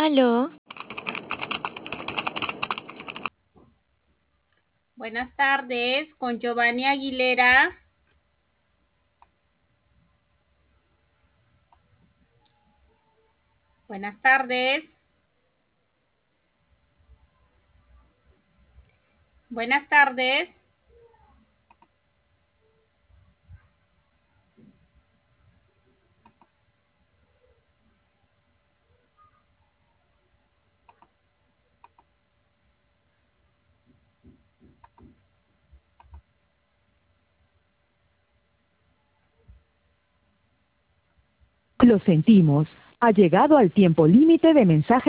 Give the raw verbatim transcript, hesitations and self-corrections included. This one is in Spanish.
Aló, Buenas tardes, con Giovanni Aguilera. Buenas tardes. Buenas tardes. Lo sentimos. Ha llegado al tiempo límite de mensajes.